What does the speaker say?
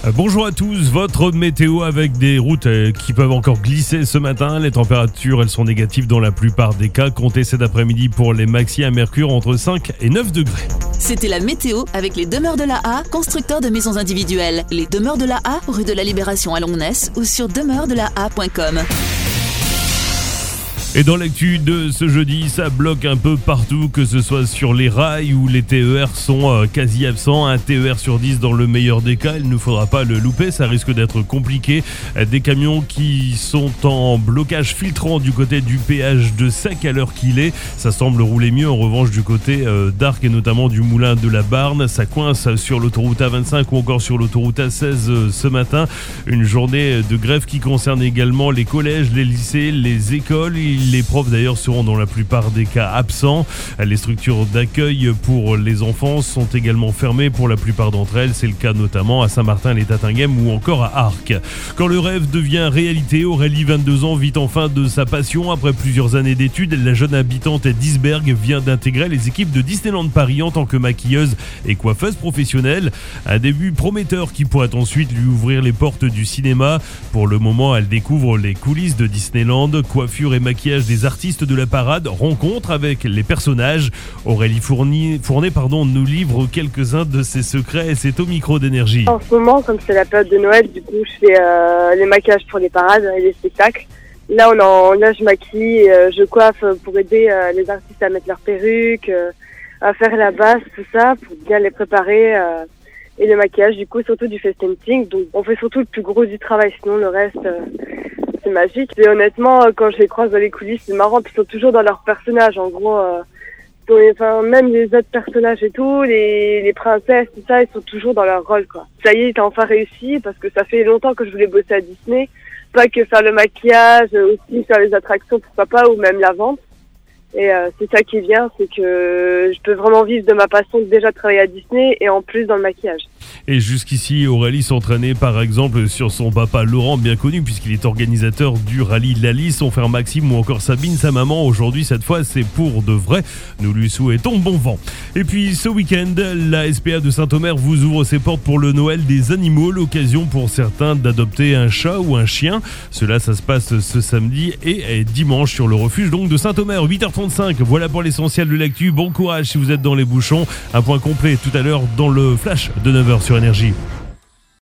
Bonjour à tous, votre météo avec des routes qui peuvent encore glisser ce matin. Les températures, elles sont négatives dans la plupart des cas. Comptez cet après-midi pour les maxi à mercure entre 5 et 9 degrés. C'était la météo avec les Demeures de la A, constructeurs de maisons individuelles. Les Demeures de la A, rue de la Libération à Longnes ou sur demeuresdelaa.com. Et dans l'actu de ce jeudi, ça bloque un peu partout, que ce soit sur les rails où les TER sont quasi absents. Un TER sur 10 dans le meilleur des cas, il ne faudra pas le louper, ça risque d'être compliqué. Des camions qui sont en blocage filtrant du côté du péage de Sec à l'heure qu'il est. Ça semble rouler mieux en revanche du côté d'Arc et notamment du moulin de la Barne. Ça coince sur l'autoroute A25 ou encore sur l'autoroute A16 ce matin. Une journée de grève qui concerne également les collèges, les lycées, les écoles. Les profs d'ailleurs seront dans la plupart des cas absents. Les structures d'accueil pour les enfants sont également fermées pour la plupart d'entre elles. C'est le cas notamment à Saint-Martin-les-Tatinghem ou encore à Arc. Quand le rêve devient réalité, Aurélie, 22 ans, vit enfin de sa passion. Après plusieurs années d'études, la jeune habitante d'Isberg vient d'intégrer les équipes de Disneyland Paris en tant que maquilleuse et coiffeuse professionnelle. Un début prometteur qui pourrait ensuite lui ouvrir les portes du cinéma. Pour le moment, elle découvre les coulisses de Disneyland, coiffure et maquillage des artistes de la parade, rencontre avec les personnages. Aurélie Fournet nous livre quelques-uns de ses secrets et c'est au micro d'Énergie. En ce moment, comme c'est la période de Noël, du coup, je fais les maquillages pour les parades et les spectacles. Là, je maquille, je coiffe pour aider les artistes à mettre leurs perruques, à faire la base, tout ça, pour bien les préparer. Et le maquillage, du coup, surtout du face painting. Donc, on fait surtout le plus gros du travail, sinon le reste... c'est magique. Et honnêtement, quand je les croise dans les coulisses, c'est marrant. Puis ils sont toujours dans leur personnage. En gros, même les autres personnages et tout, les princesses, tout ça, ils sont toujours dans leur rôle, quoi. Ça y est, t'as enfin réussi parce que ça fait longtemps que je voulais bosser à Disney. Pas que faire le maquillage, aussi faire les attractions, pourquoi pas, ou même la vente. Et c'est ça qui est bien, c'est que je peux vraiment vivre de ma passion de déjà travailler à Disney et en plus dans le maquillage. Et jusqu'ici, Aurélie s'entraînait par exemple sur son papa Laurent, bien connu puisqu'il est organisateur du rallye de Lali, son frère Maxime ou encore Sabine, sa maman. Aujourd'hui, cette fois, c'est pour de vrai. Nous lui souhaitons bon vent. Et puis ce week-end, la SPA de Saint-Omer vous ouvre ses portes pour le Noël des animaux, l'occasion pour certains d'adopter un chat ou un chien. Cela, ça se passe ce samedi et dimanche sur le refuge donc de Saint-Omer, 8h35. Voilà pour l'essentiel de l'actu. Bon courage si vous êtes dans les bouchons. Un point complet tout à l'heure dans le flash de 9h sur Énergie.